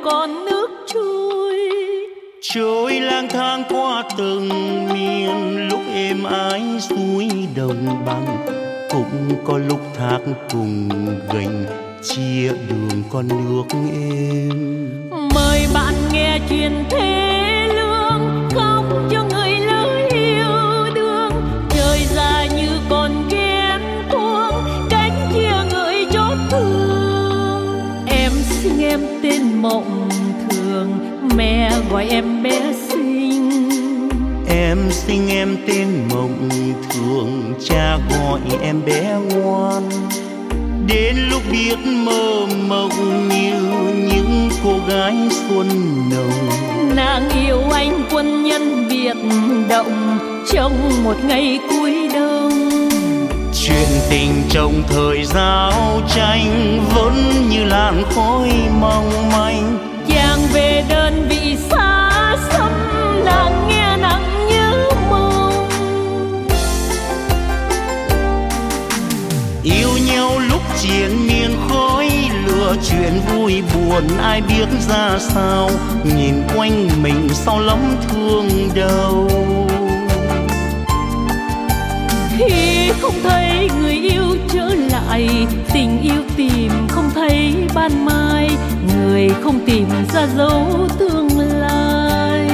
con nước trôi. Trôi lang thang qua từng miền, lúc êm ái suối đồng bằng, cũng có lúc thác cùng gành chia đường con nước êm. Mời bạn nghe chuyện thế lương, khóc cho người lỡ yêu đương. Trời dài như con ghen tuông, cánh chia người chót thương. Em sinh em tên Mộng Thường, mẹ gọi em bé xinh. Em sinh em tên Mộng Thường, cha gọi em bé ngoan. Đến lúc biết mơ mộng như những cô gái xuân nồng, nàng yêu anh quân nhân biệt động trong một ngày cuối đông. chuyện tình trong thời giao tranh vẫn như làn khói mong manh. Chàng về đơn vị xa xăm, nàng nghe nặng nhớ mong. Yêu nhau lúc triền miên khói lửa, chuyện vui buồn ai biết ra sao. Nhìn quanh mình sao lắm thương đau. Khi không thấy người yêu trở lại, tình yêu tìm không thấy ban mai, người không tìm ra dấu tương lai.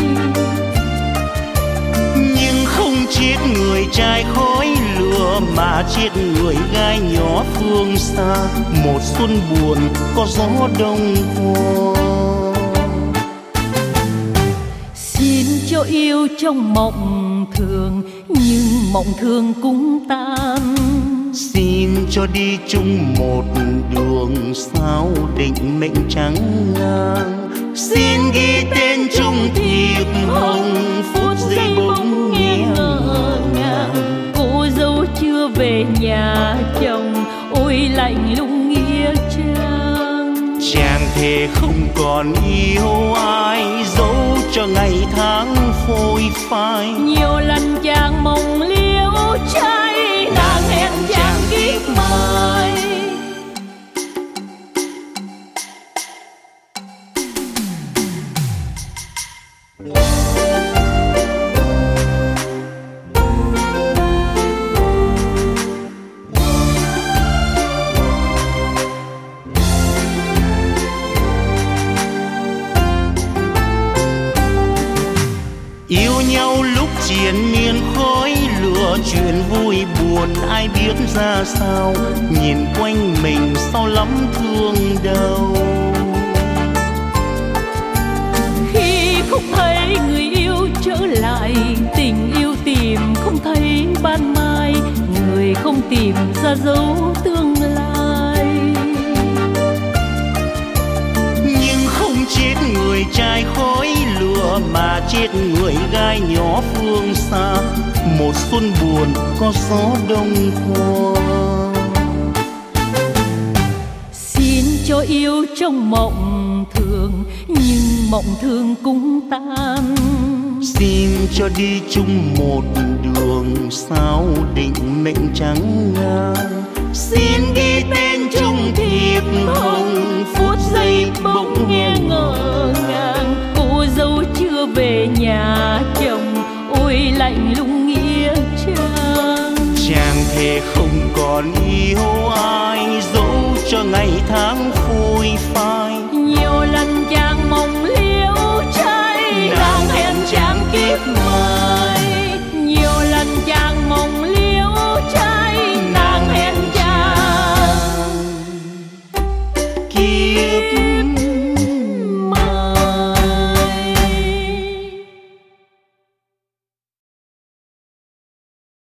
Nhưng không chết người trai khói lửa, mà chết người gái nhỏ phương xa. Một xuân buồn có gió đông qua. Xin cho yêu trong mộng thường, nhưng mộng thường cũng tan. Xin cho đi chung một đường, sao định mệnh trắng ngang. Xin ghi tên chung thiệp hồng, phút giây bỗng nghe ngỡ ngàng. Cô dâu chưa về nhà chồng, ôi lạnh lùng nghĩa trang. Chàng thề không còn yêu ai, dẫu cho ngày tháng phôi phai. Nhiều lần chàng mộng liễu trai, nàng hẹn chàng kiếp mai. Yêu nhau lúc triền miên khói lửa, chuyện vui buồn ai biết ra sao. Nhìn quanh mình sao lắm thương đau. Khi không thấy người yêu trở lại, tình yêu tìm không thấy ban mai, người không tìm ra dấu tương lai. Nhưng không chết người trai khói lửa, mà chết người gái nhỏ phương xa. Một xuân buồn có gió đông qua. Xin cho yêu trong mộng thường, nhưng mộng thường cũng tan. Xin cho đi chung một đường, sao định mệnh trắng ngang. Xin ghi tên chung thiệp hồng, phút giây bỗng nghe ngỡ ngàng. Cô dâu chưa về nhà chồng, ôi lạnh lùng nghĩa trang. Chàng thề không còn yêu ai, dẫu cho ngày tháng phôi phai. Nhiều lần chàng mộng liễu trai, nàng hẹn chàng kiếp mai.